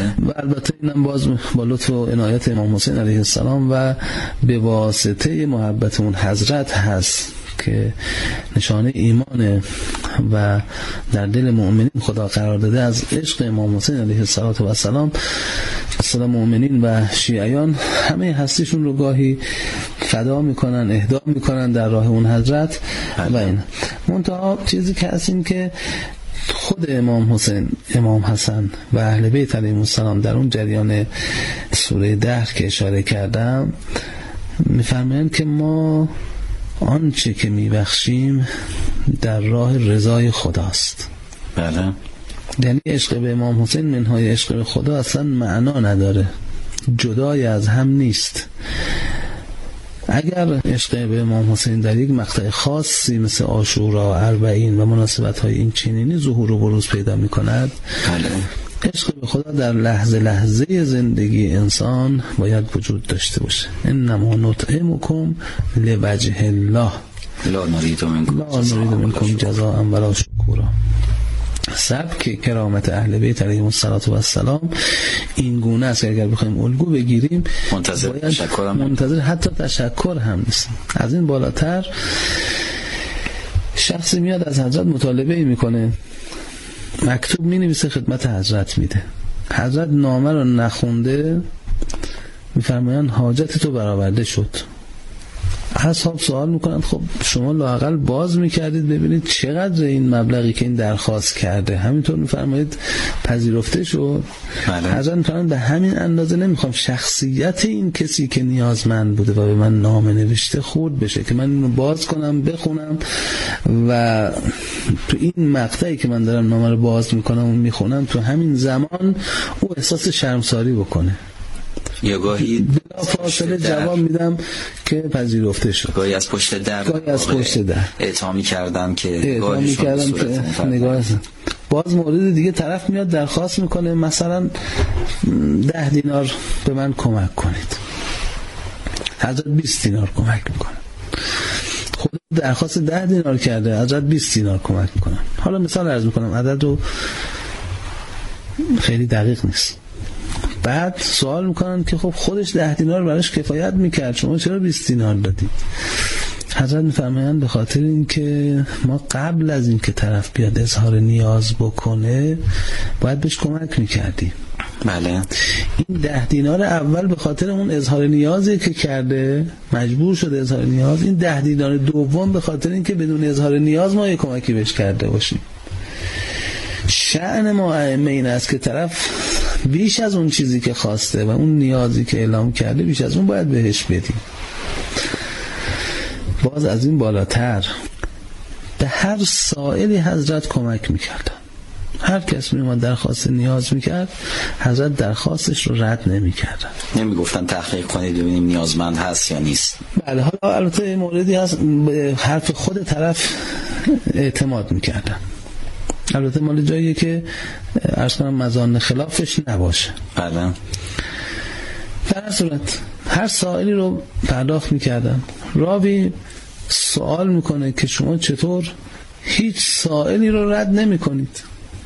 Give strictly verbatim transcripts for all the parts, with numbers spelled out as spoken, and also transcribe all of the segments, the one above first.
و البته اینم باز با لطف و عنایت امام حسین علیه السلام و به واسطه محبت اون حضرت هست که نشانه ایمان و در دل مؤمنین خدا قرار داده. از عشق امام حسین علیه السلام اصلا مؤمنین و شیعیان همه هستیشون رو گاهی فدا میکنن، اهدا میکنن در راه اون حضرت. و این منتها چیزی که هست این که خود امام حسین، امام حسن و اهل بیت علیهم السلام در اون جریان سوره دهر که اشاره کردم میفرمایند که ما آنچه که میبخشیم در راه رضای خداست. بله. یعنی عشق به امام حسین منهای عشق به خدا اصلا معنا نداره، جدای از هم نیست. اگر عشق به امام حسین در یک مقطع خاصی مثل عاشورا، اربعین و مناسبت های این چنینی ظهور و بروز پیدا می کند، عشق به خدا در لحظه لحظه زندگی انسان باید وجود داشته باشه. انما نطعمکم لوجه الله لا نريد منکم جزاء ولا شکورا. سبک کرامت اهل بیت علیهم السلام این گونه است. اگر بخوایم الگو بگیریم منتظر تشکر هم منتظر حتی تشکر هم نیست. از این بالاتر شخصی میاد از حضرت مطالبه ای میکنه، مکتوب می نویسه خدمت حضرت میده، حضرت نامه رو نخونده میفرمایند حاجت تو برآورده شد. اصحاب سوال میکنند خب شما لااقل باز میکردید ببینید چقدر این مبلغی که این درخواست کرده، همینطور میفرمایید پذیرفته شد. حضرت میفرمایند به همین اندازه نمیخوام شخصیت این کسی که نیازمند بوده و به من نامه نوشته خورد بشه که من اینو باز کنم بخونم و تو این مقطعی که من دارم نامه رو باز میکنم و میخونم تو همین زمان او احساس شرمساری بکنه. یا گاهی بلا فاصله جواب میدم که پذیرفته شد. گاهی از پشت در گاهی از پشت در اعطا کردم که اعطا میکردم که نگاه باز مورد دیگه طرف میاد درخواست میکنه مثلا ده دینار به من کمک کنید، حضرت بیست دینار کمک میکنه. خود درخواست ده دینار کرده، حضرت بیست دینار کمک میکنه. حالا مثال عرض میکنم، عدد رو خیلی دقیق نیست. بعد سوال میکنن که خب خودش ده دینار براش کفایت میکرد، شما چرا بیست دینار دادید؟ حضرت میفرمایند به خاطر اینکه ما قبل از اینکه طرف بیاد اظهار نیاز بکنه باید بهش کمک میکردیم. بله. این ده دینار اول به خاطر اون اظهار نیازی که کرده مجبور شده اظهار نیاز، این ده دینار دوم به خاطر اینکه بدون اظهار نیاز ما یه کمکی بهش کرده باشیم. شأن ما ائمه این است که طرف بیش از اون چیزی که خواسته و اون نیازی که اعلام کرده بیش از اون باید بهش بدیم. باز از این بالاتر به هر سائلی حضرت کمک میکردن. هر کس میومد درخواست نیاز میکرد حضرت درخواستش رو رد نمیکردن، نمیگفتن تحقیق کنید ببینیم نیازمند هست یا نیست. بله. حالا البته موردی هست به حرف خود طرف اعتماد میکردن، البته مال جاییه که عرض کنم مزان خلافش نباشه. بله. در هر صورت هر سائلی رو پرداخت میکردن. راوی سوال میکنه که شما چطور هیچ سائلی رو رد نمی کنید؟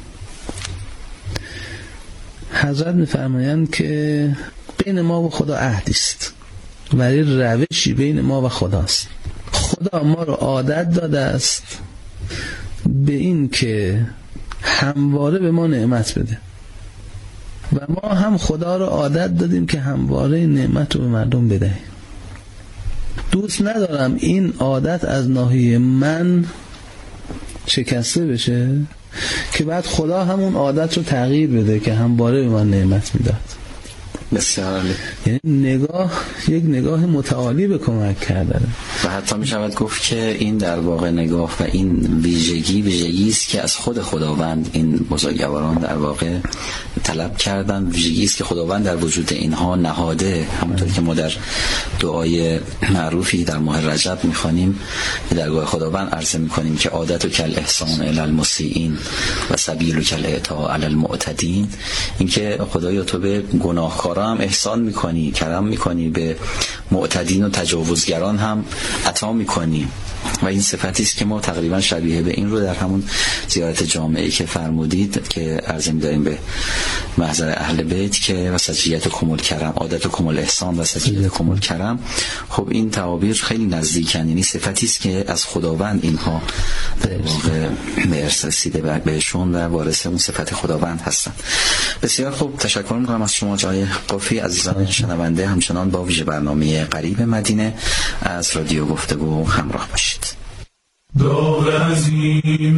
حضرت میفرمایند که بین ما و خدا عهدی است ولی روشی بین ما و خداست. خدا ما رو عادت داده است به این که همواره به ما نعمت بده و ما هم خدا رو عادت دادیم که همواره نعمت رو به مردم بدهیم. دوست ندارم این عادت از ناحیه من شکسته بشه که بعد خدا همون عادت رو تغییر بده که همواره به من نعمت میداد. بسیار عالی. یعنی نگاه یک نگاه متعالی به کمک کردن و حتی می شود گفت که این در واقع نگاه و این ویژگی ویژگی است که از خود خداوند این بزرگواران در واقع طلب کردن، ویژگی است که خداوند در وجود اینها نهاده. همونطور که ما در دعای معروفی در ماه رجب می‌خوانیم که درگاه خداوند عرض می‌کنیم که عادت و کل احسان الی المسیئین و سبیل و کل اعطاء علی المعتدین، اینکه خدایا تو به گناهکاران هم احسان میکنی، کرم میکنی، به معتدین و تجاوزگران هم عطا میکنی و این صفتی است که ما تقریبا شبیه به این رو در همون زیارت جامعه که فرمودید که عرض می‌داریم به محضر اهل بیت که وسطیت کمال کرم، عادت کمال احسان و وسطیت کمال کرم، خب این تعابیر خیلی نزدیکن، یعنی صفتی است که از خداوند اینها در واقع به ارث رسیده بهشون و وارث اون صفت خداوند هستن. بسیار خوب، تشکر می‌کنم از شما جای قافی. عزیزان شنونده همچنان با ویژه برنامه قریب مدینه از رادیو گفتگو همراه باشید. دار عظیم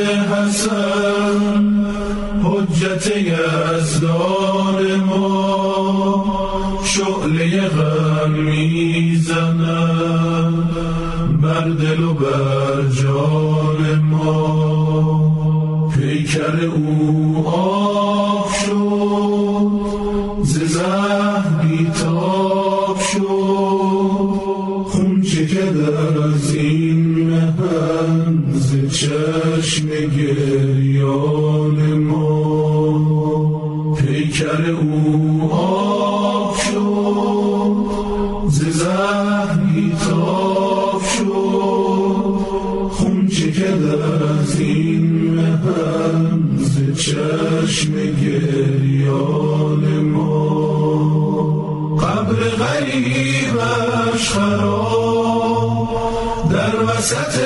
حسن حجت یزدان ما، شعله غم میزند بر دل و بر جان ما. پیکر او آب شد ز زهر بیتاب شد، خون چکد از این مهن ز چشم گریان ما. پیکر او آب شد ز زهر بیتاب شد، خون چکد از این مهن ز چشم گریان ما. قبر غریبش خراب در وسط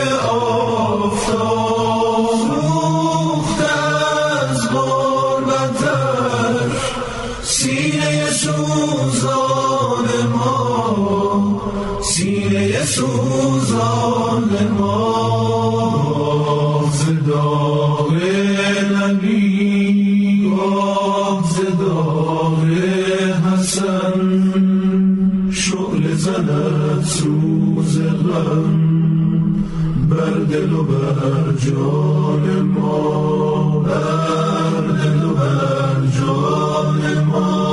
آفتاب، سوخته از غربتش سینه سوزان ما، سینه سوزان ما. ز داغ نبی ز داغ حسن، شعله زند سوز غم بر دل و بر جان ما، بر دل و بر جان ما.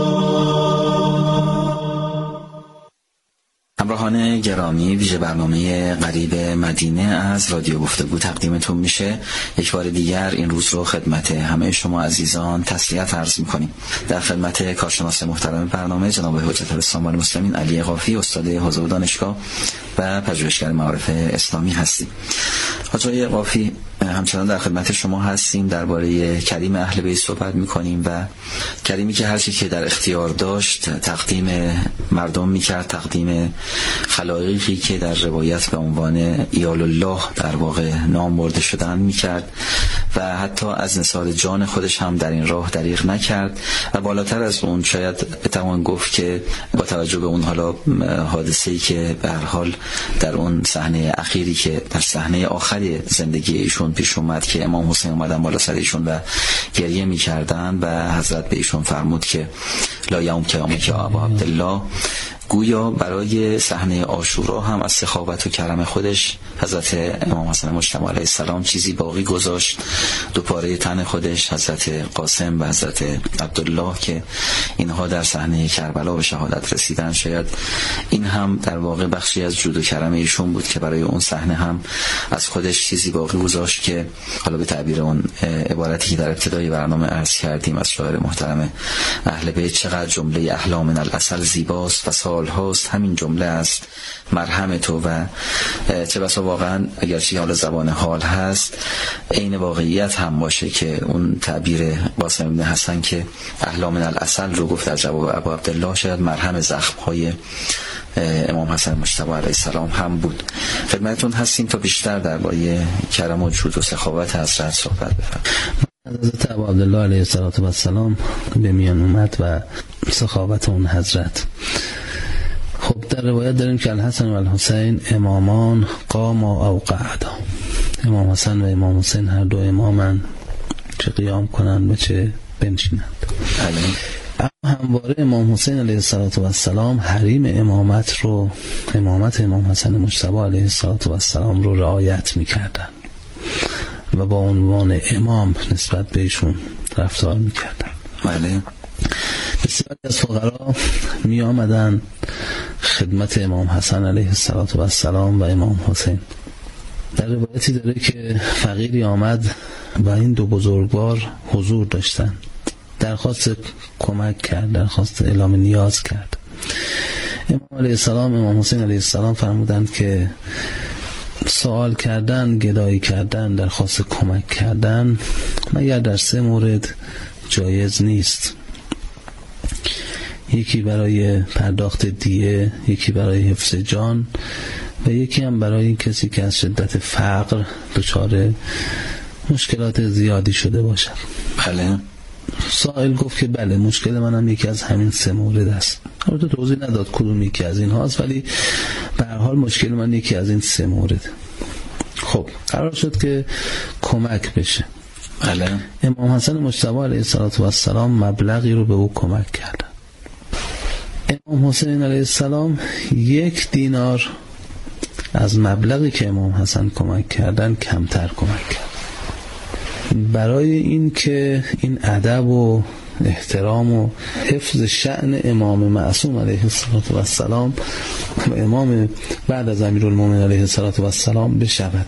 همراهان گرامی، ویژه برنامه قریب مدینه از رادیو گفتگو تقدیمتون میشه. یک بار دیگر این روز رو خدمت همه شما عزیزان تسلیت عرض میکنیم. در خدمت کارشناس محترم برنامه جناب حجت الاسلام والمسلمین علی قافی، استاد حوزه و دانشگاه و پژوهشگر معارف اسلامی هستیم. حاجی قافی، همچنان در خدمت شما هستیم. درباره کریم اهل بیت صحبت میکنیم و کریمی که هر چی که در اختیار داشت تقدیم مردم میکرد، تقدیم خلایقی که در روایت به عنوان ایال الله در واقع نام برده شدن میکرد و حتی از نثار جان خودش هم در این راه دریغ نکرد. و بالاتر از اون شاید بتوان گفت که با توجه به اون حالا حادثه‌ای که به هر حال در اون صحنه اخیری که در صحنه آخری زندگی ایشون پیش اومد که امام حسین اومدن بالا سر ایشون و گریه می‌کردن و حضرت به ایشون فرمود که لا یوم قیامک یا ابا عبدالله، گویا برای صحنه عاشورا هم از سخاوت و کرم خودش حضرت امام حسن مجتبی علیه السلام چیزی باقی گذاشت. دو پاره تن خودش، حضرت قاسم و حضرت عبدالله، که اینها در صحنه کربلا به شهادت رسیدن. شاید این هم در واقع بخشی از جود و کرم ایشون بود که برای اون صحنه هم از خودش چیزی باقی گذاشت که حالا به تعبیر اون عبارتی که در ابتدای برنامه عرض کردیم از شاعر محترم اهل بیت، چقدر جمله احلام من العسل زیباست و سال هاست همین جمله است مرهم تو. و چه بسا واقعا اگرچه حال زبان حال هست عین واقعیت هم باشه که اون تعبیر قاسم بن حسن که احلام من العسل رو گفت در جواب ابو عبدالله، شاید مرهم زخم های امام حسن مجتبی علیه السلام هم بود. خدمتتون هستیم تا بیشتر درباره کرم و جود و سخاوت حضرت صحبت بفرمایید. حضرت ابو عبدالله علیه السلام به میان اومد و سخاوت اون حضرت. خب در روایت داریم که الحسن و الحسین امامان قاما او قعدا، امام حسن و امام حسین هر دو امامن، چه قیام کنند و چه بنشینند. اما همواره امام حسین علیه السلام حریم امامت رو، امامت امام حسن مجتبی علیه السلام رو رعایت میکردن و با عنوان امام نسبت بهشون رفتار میکردن. بله. بسیاری از فقرا می آمدن خدمت امام حسن علیه السلام و امام حسین. در روایتی داره که فقیری آمد و این دو بزرگوار حضور داشتن، درخواست کمک کرد، درخواست اعلام نیاز کرد. امام علیه السلام امام حسین علیه السلام فرمودند که سوال کردن، گدایی کردن، درخواست کمک کردن مگر در سه مورد جایز نیست. یکی برای پرداخت دیه، یکی برای حفظ جان و یکی هم برای کسی که از شدت فقر دچار مشکلات زیادی شده باشد. بله. سائل گفت که بله مشکل منم یکی از همین سه مورد است. البته توضیح نداد کدوم یکی از این هاست، ولی به هر حال مشکل من یکی از این سه مورد. خب قرار شد که کمک بشه. بله. امام حسن مجتبی علیه السلام مبلغی رو به او کمک کردن. امام حسین علیه السلام یک دینار از مبلغی که امام حسن کمک کردن کمتر کمک کرد. برای این که این ادب و احترام و حفظ شأن امام معصوم علیه السلام و امام بعد از امیرالمومنین علیه السلام بشود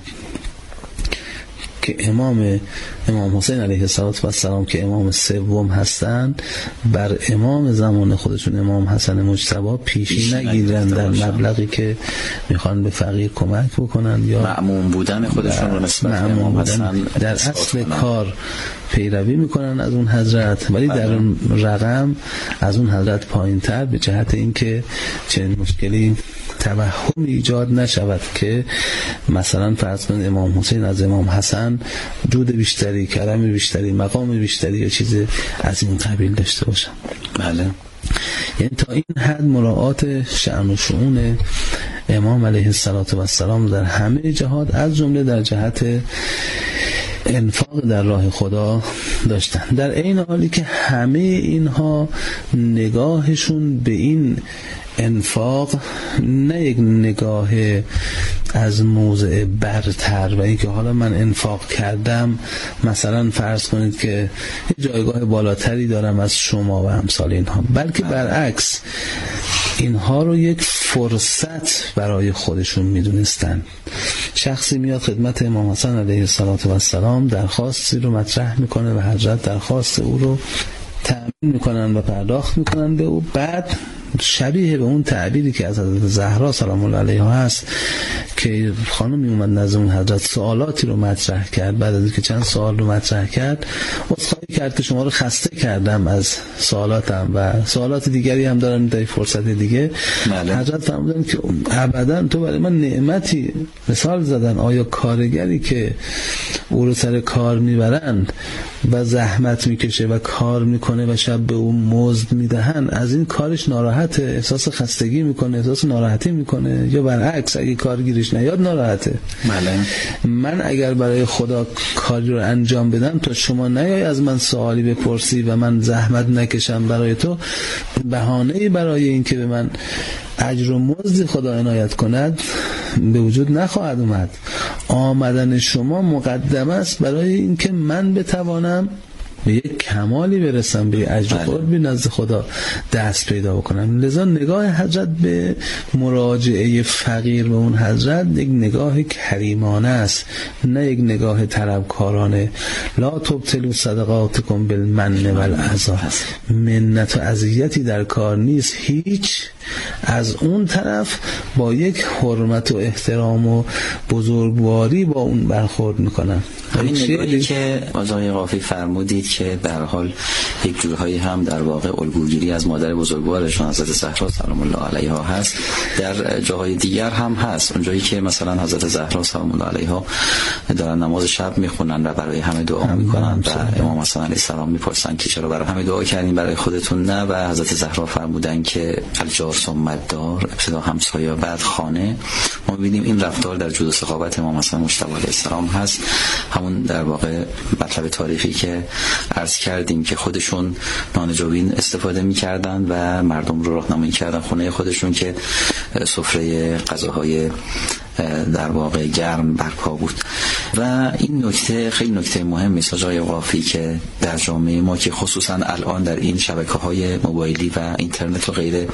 که امام امام حسین علیه السلام که امام سوم هستند بر امام زمان خودشون امام حسن مجتبی پیشی نگیرن در مبلغی که میخوان به فقیر کمک بکنن یا مأمون بودن خودشون رو نسبت به امام حسن در اصل کار پیروی میکنن از اون حضرت، ولی در اون رقم از اون حضرت پایین تر، به جهت اینکه چنین مشکلی توهم ایجاد نشود که مثلا فرض کنید امام حسین از امام حسن جود بیشتری، کرم بیشتری، مقام بیشتری یا چیز از این قبیل داشته باشن. بله. یعنی تا این حد مراعات شأن و شؤون امام علیه السلام در همه جهات از جمله در جهت انفاق در راه خدا داشتن، در این حالی که همه اینها نگاهشون به این انفاق نه یک نگاه از موضع برتر و اینکه حالا من انفاق کردم مثلا فرض کنید که جایگاه بالاتری دارم از شما و امثال اینها، بلکه برعکس اینها رو یک فرصت برای خودشون میدونستن. شخصی میاد خدمت امام حسن علیه السلام درخواستی رو مطرح میکنه و حضرت درخواست او رو تأمین میکنن و پرداخت میکنن به او، بعد شبیه به اون تعبیری که از حضرت زهرا سلام الله علیها هست که خانمی اومد نزد اون حضرت سوالاتی رو مطرح کرد، بعد از اینکه چند سوال رو مطرح کرد عذرخواهی کرد که شما رو خسته کردم از سوالاتم و سوالات دیگری هم دارم در فرصت دیگه. بله. حضرت فرمودن که ابدا تو برای من نعمتی مثال زدن، آیا کارگری که او رو سر کار میبرند و زحمت میکشه و کار میکنه و شب به اون مزد میدهن از این کارش ناراحته، احساس خستگی میکنه، احساس ناراحتی میکنه، یا برعکس اگه کارگیرش نیاد ناراحته؟ بله. من اگر برای خدا کاری رو انجام بدم تا شما نیای از من سوالی بپرسی و من زحمت نکشم برای تو، بهانه‌ای برای این که به من اجر و مزد خدا عنایت کند به وجود نخواهد اومد. آمدن شما مقدمه است برای اینکه من بتوانم به یک کمالی برسم، به اجر و قربی نزد خدا دست پیدا بکنم. لذا نگاه حضرت به مراجعه فقیر به اون حضرت یک نگاه کریمانه است، نه یک نگاه طلبکارانه. لا تبطلوا صدقاتکم بالمن والعذی، منت و اذیتی در کار نیست، هیچ. از اون طرف با یک حرمت و احترام و بزرگواری با اون برخورد میکنن. همین نگاهی که آقای قافی فرمودید که در حال یک جورهایی هم در واقع الگوگیری از مادر بزرگوارشون حضرت زهرا سلام الله علیها هست، در جاهای دیگر هم هست. اونجایی که مثلا حضرت زهرا سلام الله علیها دارن نماز شب میخونن و برای همه دعا میکنن و امام حسن علیه السلام میپرسن که چرا برای همه دعا کردین برای خودتون نه، و حضرت زهرا فرمودن که الجار ثم الدار، ابتدا همسایه بعد خانه. ما ببینیم این رفتار در جود و سخاوت امام حسن مجتبی علیه السلام هست، همون در واقع مطلب تاریخی که عرض کردیم که خودشون نانجوین استفاده می‌کردن و مردم رو راهنمایی کردن خونه خودشون که سفره غذاهای در واقع گرم برپا بود. و این نکته خیلی نکته مهمی است آقای قافی که در جامعه ما که خصوصا الان در این شبکه‌های موبایلی و اینترنت و غیره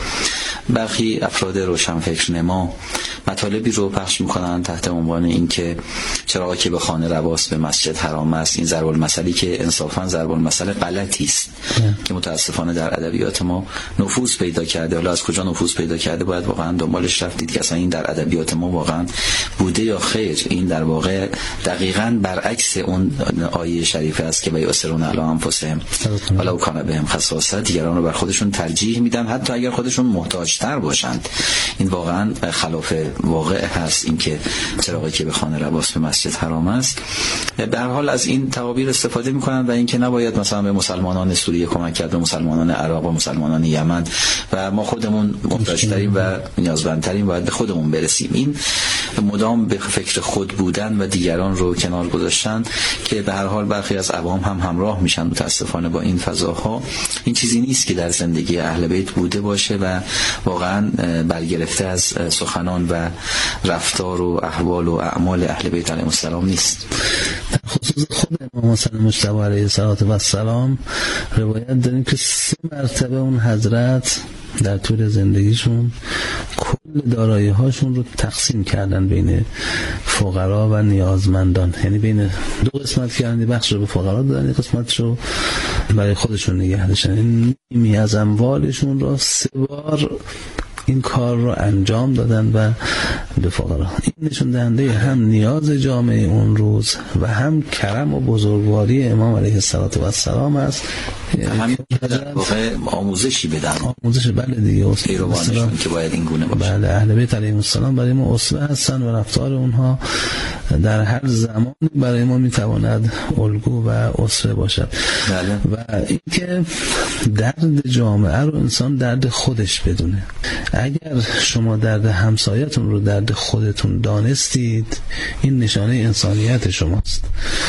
برخی افراد روشنفکر نما مطالبی رو پخش میکنن تحت عنوان این که چراغی که به خانه رواست به مسجد حرام است. این ضرب المثلی که انصافا ضرب المثل غلطی است که متاسفانه در ادبیات ما نفوذ پیدا کرده. حالا از کجا نفوذ پیدا کرده باید واقعا دنبالش رفتید که اصلا این در ادبیات ما واقعا بوده یا خیر. این در واقع دقیقاً برعکس اون آیه شریفه است که بیاسرون علی انفسهم ولو کان بهم خصاصه، دیگران رو بر خودشون ترجیح میدن حتی اگر خودشون محتاج‌تر باشند. این واقعا خلاف واقع هست این که چراغی که به خانه رواست به مسجد حرام است. به هر حال از این تعابیر استفاده میکنن و اینکه نباید مثلا به مسلمانان سوریه کمک کرد، به مسلمانان عراق و مسلمانان یمن و ما خودمون محتاج‌ترین و نیازمندترین باید به خودمون برسیم. این مدام به فکر خود بودن و دیگران رو کنار گذاشتن که به هر حال برخی از عوام هم همراه میشن متاسفانه با این فضاها. این چیزی نیست که در زندگی اهل بیت بوده باشه و واقعا برگرفته از سخنان و رفتار و احوال و اعمال اهل بیت علیهم السلام نیست. در خصوص خود امام حسن مجتبی علیه السلام روایت داریم که سه مرتبه اون حضرت در طول زندگیشون کل دارایی هاشون رو تقسیم کردن بین فقرا و نیازمندان، یعنی بین دو قسمت کردن، بخش رو به فقرا دادن، قسمت رو برای خودشون نگه داشتن. این نیمی از اموالشون رو سه بار این کار رو انجام دادن و به فقرا. این نشون دهنده هم نیاز جامعه اون روز و هم کرم و بزرگواری امام علیه السلام است. همین در واقع آموزشی بدن، آموزش بله دیگه، پیروانشون که باید این گونه باشه. بله، اهل بیت علیهم السلام برای ما اسوه هستن و رفتار اونها در هر زمانی برای ما میتواند الگو و اسوه باشد. بله. و اینکه درد جامعه رو انسان درد خودش بدونه. اگر شما درد همسایتون رو درد خودتون دانستید، این نشانه انسانیت شماست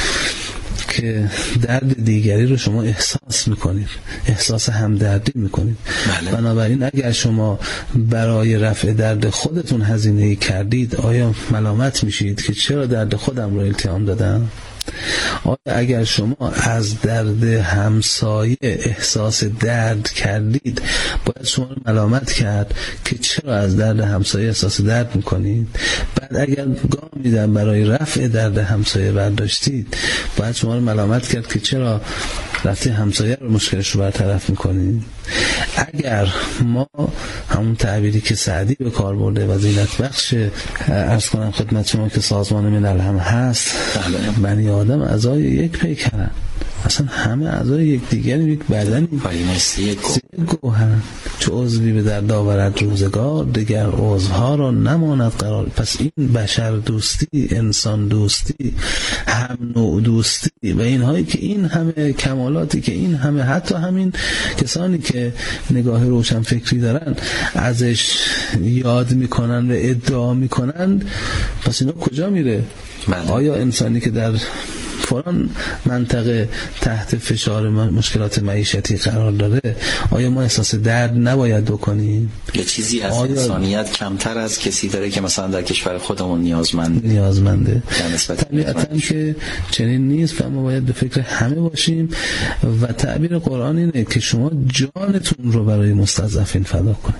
که درد دیگری رو شما احساس میکنید، احساس همدردی میکنید. بله. بنابراین اگر شما برای رفع درد خودتون هزینه کردید، آیا ملامت میشید که چرا درد خودم رو التیام دادم؟ آیا اگر شما از درد همسایه احساس درد کردید، باید شما رو ملامت کرد که چرا از درد همسایه احساس درد میکنید؟ بعد اگر گام میدن برای رفع درد همسایه برداشتید، باید شما رو ملامت کرد که چرا رفته همسایه رو مشکلش رو برطرف میکنید؟ اگر ما همون تعبیری که سعدی به کار برده و زینت بخش عرض کنم خدمت شما که سازمان ملل هم هست، بنی آدم اعضای یک پیکرن، اصلا همه اعضای یک دیگر، یک بدنی، یک گوهر، چه عضوی به درد آورد روزگار، دیگر عضوها را نماند قرار. پس این بشر دوستی، انسان دوستی، هم نوع دوستی و اینهایی که این همه کمالاتی که این همه، حتی همین کسانی که نگاه روشن فکری دارن ازش یاد میکنن و ادعا میکنن، پس اینا کجا میره؟ آیا انسانی که در فلان منطقه تحت فشار مشکلات معیشتی قرار داره، آیا ما احساس درد نباید بکنیم؟ یه چیزی از انسانیت کمتر از کسی داره که مثلا در کشور خودمون نیازمند نیازمنده؟ طبیعتاً که چنین نیست و ما باید به فکر همه باشیم و تعبیر قرآن اینه که شما جانتون رو برای مستضعفین فدا کنید.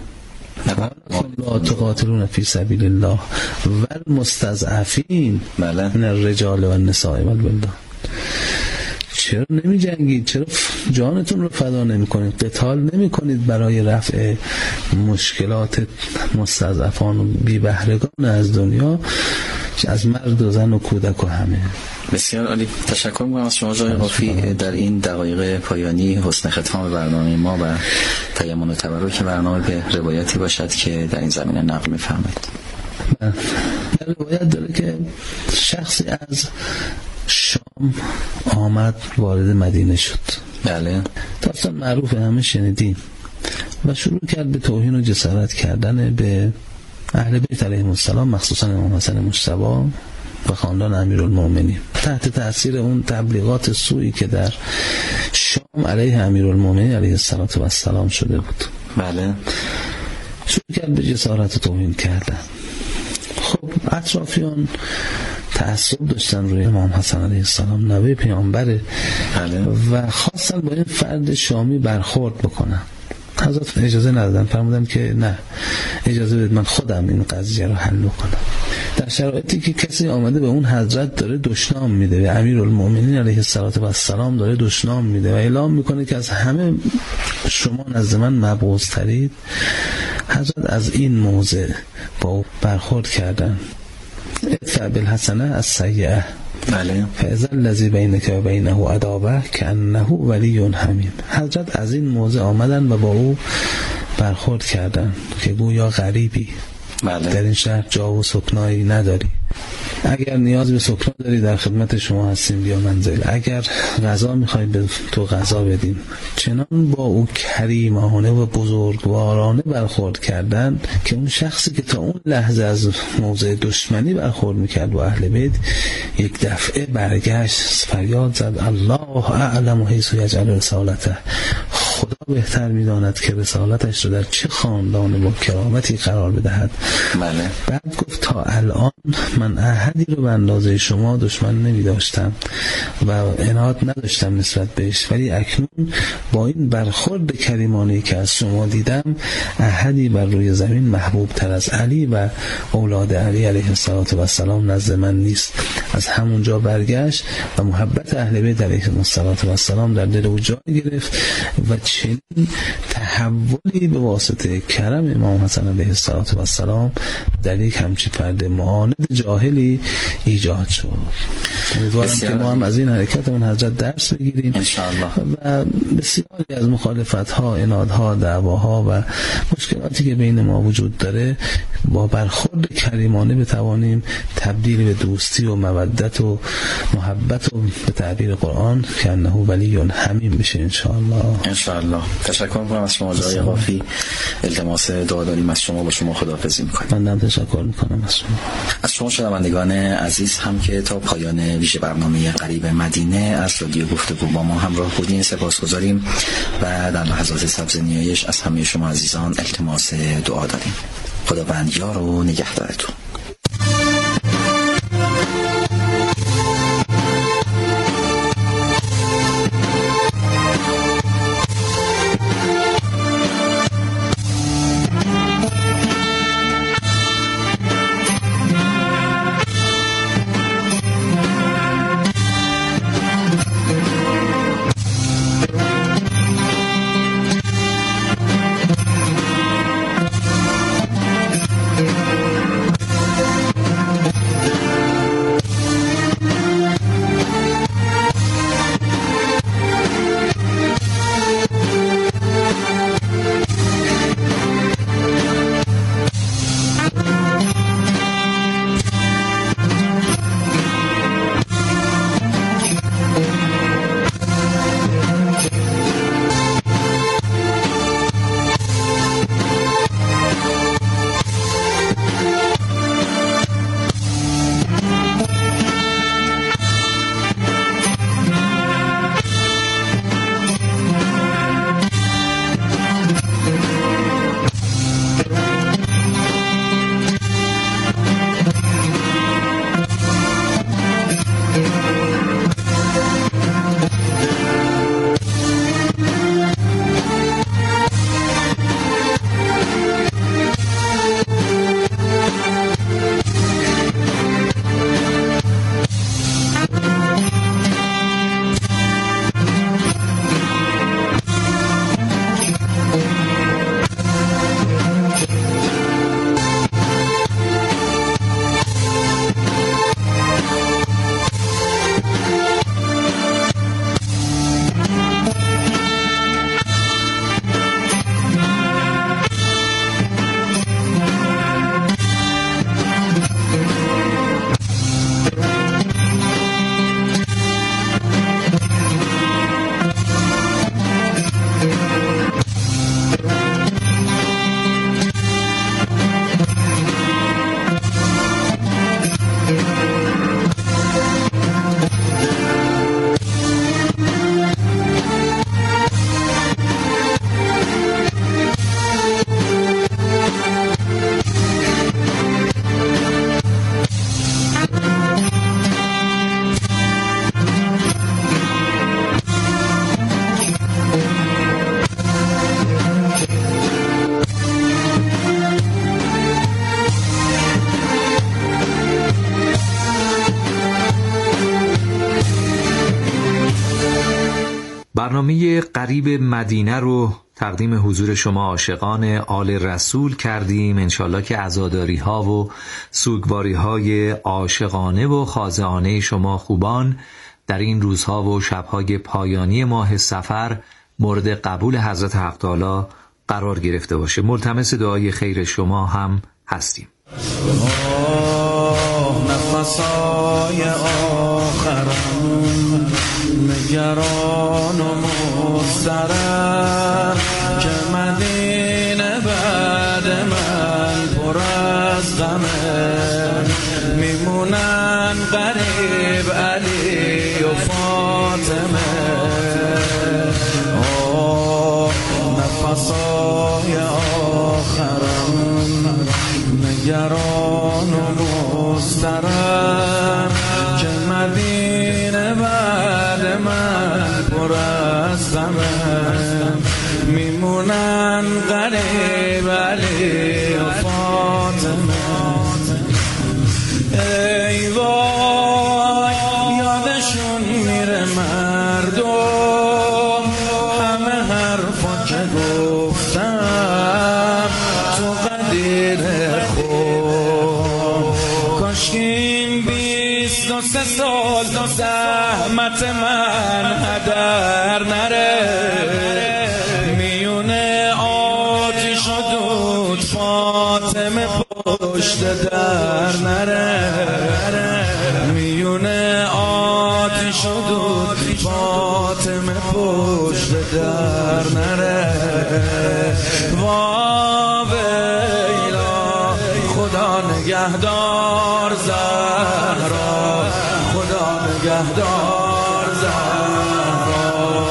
لا تقاتلون فی سبیل الله و المستضعفین من الرجال و النساء و الولدان. چرا نمی جنگید؟ چرا جانتون رو فدا نمی کنید؟ قتال نمی کنید برای رفع مشکلات مستضعفان و بی بهرگان از دنیا، از مرد و زن و کودک و همه. بسیار عالی، تشکر می‌کنم از شما آقای قافی در این دقایق پایانی حسن ختام برنامه ما و تیمم و تبرک برنامه به روایتی باشد که در این زمینه نقل می‌فرمایید. در روایت داره که شخصی از شام آمد وارد مدینه شد. بله. داستان معروف همه شنیدیم و شروع کرد به توهین و جسارت کردن به اهل بیت علیهم السلام، مخصوصا امام حسن مجتبی و خاندان امیرالمومنین، تحت تاثیر اون تبلیغات سوئی که در شام علیه امیرالمومنین علیه السلام شده بود. بله. شروع کرد به جسارت و توهین کردن. خب اطرافیان تعصب داشتن روی امام حسن علیه السلام نوه پیامبره و خواستن با این فرد شامی برخورد بکنن. حضرت اجازه ندادن، فرمودن که نه، اجازه بدید من خودم این قضیه رو حل کنم. در شرایطی که کسی آمده به اون حضرت داره دشنام میده، به امیرالمومنین علیه السلام داره دشنام میده و اعلام میکنه که از همه شما نزد من مبغوض ترید، حضرت از این موضع با او برخورد کردن. ادفع بالحسنه السیئه بله. فاذا الذی بینک و بینه عداوه کانه ولی حمیم. حضرت از این موضع آمدن و با او برخورد کردن که گویا غریبی، بله. در این شهر جا و سکنایی نداری، اگر نیاز به سکنا داری در خدمت شما هستیم بیا منزل، اگر غذا میخوای به تو غذا بدیم. چنان با او کریمانه و بزرگوارانه برخورد کردن که اون شخصی که تا اون لحظه از موضع دشمنی برخورد میکرد با اهل بیت یک دفعه برگشت، فریاد زد الله اعلم حیث یجعل رسالته، خدا بهتر میداند که رسالتش رو در چه خاندان با کرامتی قرار بدهد. بله. بعد گفت تا الان من احدی رو به اندازه شما دشمن نمی داشتم و عناد نداشتم نسبت بهش، ولی اکنون با این برخورد کریمانه‌ای که از شما دیدم احدی بر روی زمین محبوب تر از علی و اولاد علی علیه السلام نزد من نیست. از همونجا برگشت و محبت اهل بیت علیه السلام در دل او جای گرفت و چنین تحولی به واسطه کرم امام حسن علیه السلام در یک همچی فرد معاند جاهلی ایجاد شد. امیدوارم که ما هم از این حرکتمون حضرت درس بگیریم انشاءالله و بسیاری از مخالفت‌ها، عنادها، دعواها و مشکلاتی که بین ما وجود داره با برخورد کریمانه بتوانیم تبدیل به دوستی و مودت و محبت و به تعبیر قرآن که انه ولی حمیم بشه انشاءالله. انشاءالله. تشکر می‌کنم از شما جای قافی. التماس دعا داریم از شما، با شما خداحافظی می‌کنم. من هم تشکر می‌کنم از شما. از شما شنوندگان عزیز هم که تا پایان ویژه برنامه غریب مدینه از رادیو گفتگو با ما همراه بودین سپاسگزاریم و در لحظات سبز نیایش از همه شما عزیزان التماس دعا داریم. خداوند یار و نگهدارتون. برنامه قریب مدینه رو تقدیم حضور شما عاشقان آل رسول کردیم. انشالله که عزاداری ها و سوگواری های عاشقانه و خاضعانه شما خوبان در این روزها و شبهای پایانی ماه صفر مورد قبول حضرت حق تعالی قرار گرفته باشه. ملتمس دعای خیر شما هم هستیم. آه نفسای آخرم نگران و مضطرب که مدینه بعد من پر از غمه، میمونن غریب علی و فاطمه. آه نفسای آخرم نگران و مضطرب که مدینه بعد من پر از غمه، میمونن غریب علی و فاطمه. ای وای یادشون میره مردم، همه حرفا که گفتم تو قدیر خود، کاش این بیست و سه سال زحمت من هدر نره، میونه آتیش و دود فاطمه پشت در نره، میونه آتیش و دود فاطمه پشت در نره. وا ویلا خدا نگهدار زهرا، خدا نگهدار زهرا.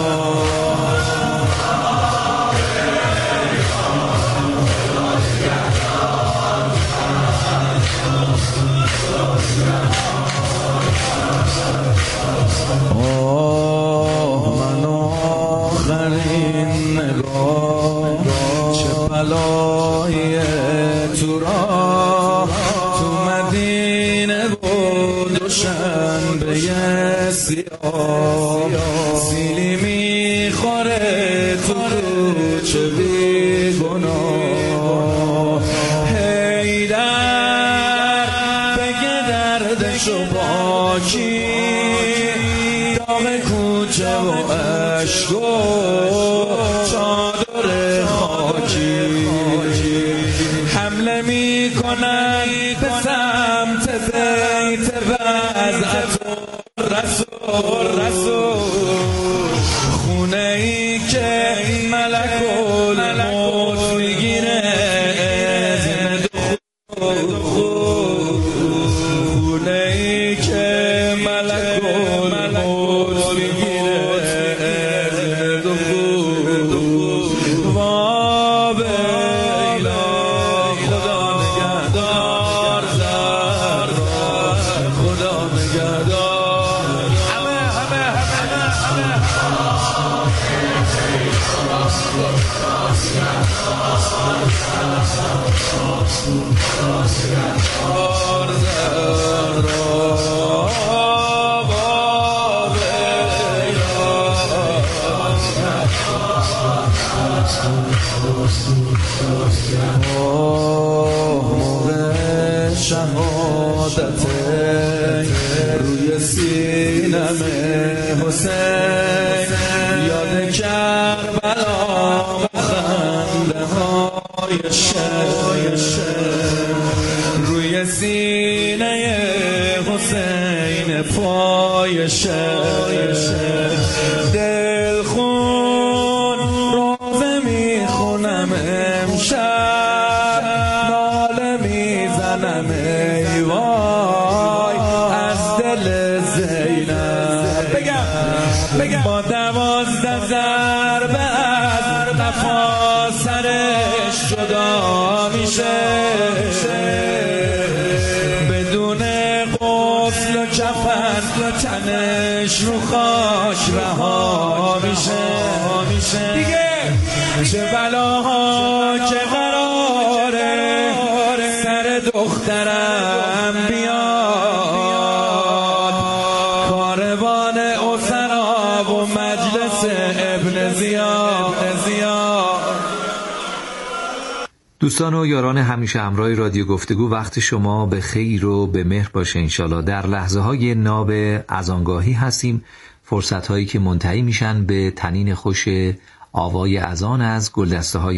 آه من آخرین نگاه چه بلایی تو را، تو مدینه بود و شنبه سیاه، سیلی میخوره تو کوچه بی گناه. حیدر بگه دردشو با کی، داغ کوچه و عشق و چادر خاکی، حمله میکنن به سمت بیت وضعت رسول رسول، خونه ای که ملک الموت میگیره اذن دخول، خونه ای که ملک الموت میگیره اذن دخول. وا بیلا خدا نگهدار زهرا، خدا نگهدار. همه همه همه همه موقع شهادت روی سینم حسین، یاد کربلا خنده های شهر، روی سینه حسین پای شهر، دل خون روزه میخونم امشب، ناله میزنم ای وای از دل زینب. بگم بگم با دوازده ضربه از قفا سرش جدا میشه، بدون غسل و کفن تنش رو خاک رها میشه. دیگه چه بلاها که قراره سر دخترم بیاد، کاروان اسرا و مجلس ابن دوستان و یاران همیشه همراه رادیو گفتگو، وقت شما به خیر و به مهر باشه انشالله. در لحظه های ناب اذانگاهی هستیم، فرصت هایی که منتهی میشن به تنین خوش آوای اذان از گلدسته های